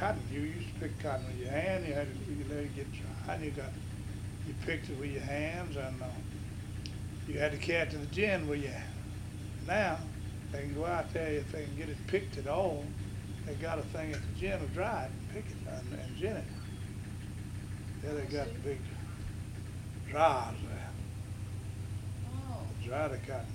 cotton. You used to pick cotton with your hand. You let it get dry, and you picked it with your hands, and you had to carry it to the gin with you. Now they can go out there if they can get it picked at all. They got a thing at the gin to dry it and pick it and gin it. There they got the big dryers there. Oh. Dry the cotton.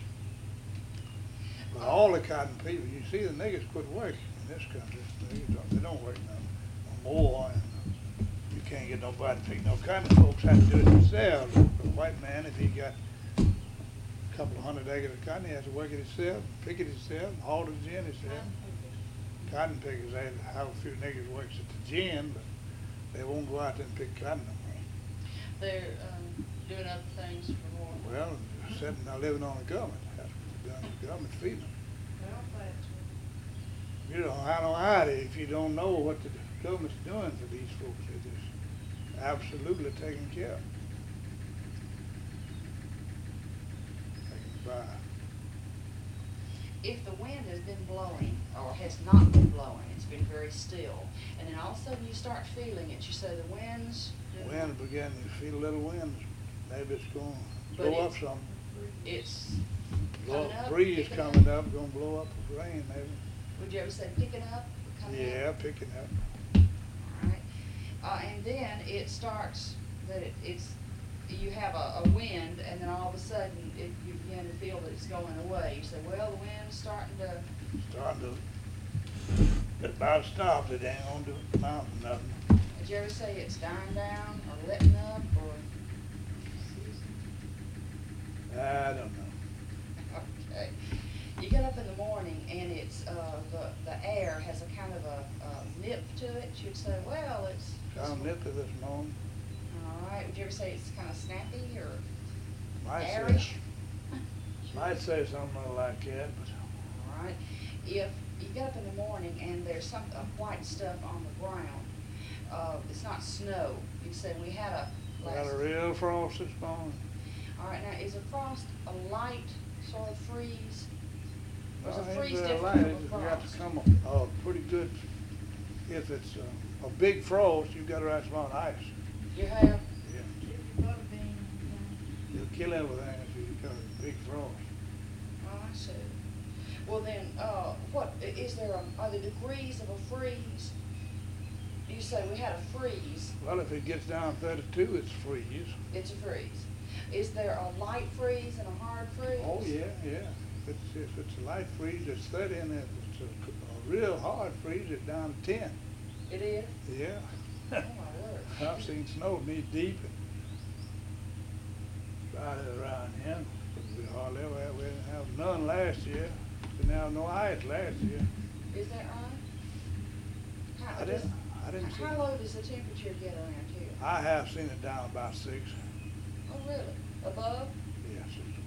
But all the cotton people, you see the niggas quit working in this country. They don't work no more, and you can't get nobody to pick no cotton. Folks have to do it themselves. The white man, if he got a couple of 100 acres of cotton, he has to work it himself, pick it himself, haul it to the gin himself. Cotton pickers, they have a few niggas works at the gin, but they won't go out there and pick cotton no more. They're doing other things for more. Well, sitting there living on the government. That's what the government feeding them. You don't have no idea if you don't know what the government's doing for these folks. They're just absolutely taking care of them. They can buy. If the wind has been blowing or has not been blowing, it's been very still, and then all of a sudden you start feeling it, you say the wind's Wind beginning, you feel a little wind, maybe it's going to But blow up it's- some. it's Blow coming up, breeze picking coming up, going to blow up with rain maybe. Would you ever say picking up, coming up? Yeah, picking up. All right. And then it starts that you have a wind, and then all of a sudden you begin to feel that it's going away. You say, well, the wind's starting to. Starting to, it about stops, it ain't going to do mountain nothing. Did you ever say it's dying down or letting up or? I don't know. Okay. You get up in the morning and it's the air has a kind of a nip to it. You'd say, well, it's Kind of nippy this morning. all right. Would you ever say it's kind of snappy or Might say- airish? Might say something like that, but All right. If you get up in the morning and there's some white stuff on the ground, it's not snow. You'd say we had a got a real frost this morning. All right. Now, is a frost a light sort of freeze? Or is a Well, freeze it's different light. from a It's got frost? to come pretty good. If it's a big frost, you got to write some on ice. You have. Yeah. You'll kill everything if you got a big frost. Oh, I see. Well then, what, is there are the degrees of a freeze? You say we had a freeze, Well, if it gets down 32, it's freeze. it's a freeze. Is there a light freeze and a hard freeze? Oh, yeah, yeah. If it's a light freeze, it's 30, and if it's a real hard freeze, it's down to 10. It is? Yeah. Oh, my word. I've seen snow knee deep and right around here. We hardly ever had, we didn't have none last year. Didn't have no ice last year. Is that right? I didn't see How it. low does the temperature get around here? I have seen it down about 6. Oh, really? Above? Yeah, 6 degrees.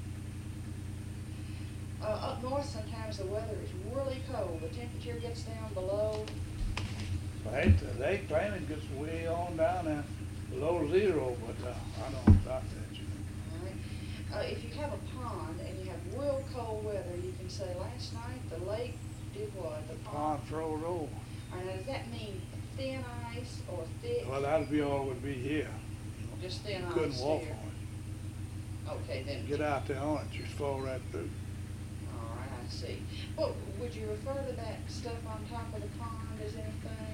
Up north, sometimes the weather is really cold. The temperature gets down below. They claim it gets way on down there below 0, but I don't know about that. You know. All right. If you have a pond and you have real cold weather, you can say, last night the lake did what? The Pond froze over. All right, now does that mean thin ice or thick? Well, that'd be all it would be here. Just thin ice Couldn't walk here. on Okay, then. it. Get out there on it, just fall right through. All right, I see. Well, would you refer to that stuff on top of the pond as anything?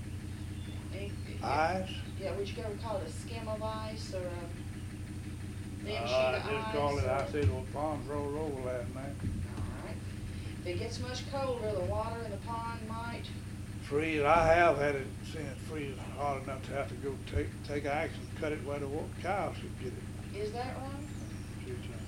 Ice? Yeah, would you ever call it a skim of ice or a thin sheet I of ice? just call it, I or- said, well, pond froze over last night. All right. If it gets much colder, the water in the pond might. Freeze, I have had it, seen it freeze hard enough to have to go take action, cut it where the cows could get it. Is that right? Shoot,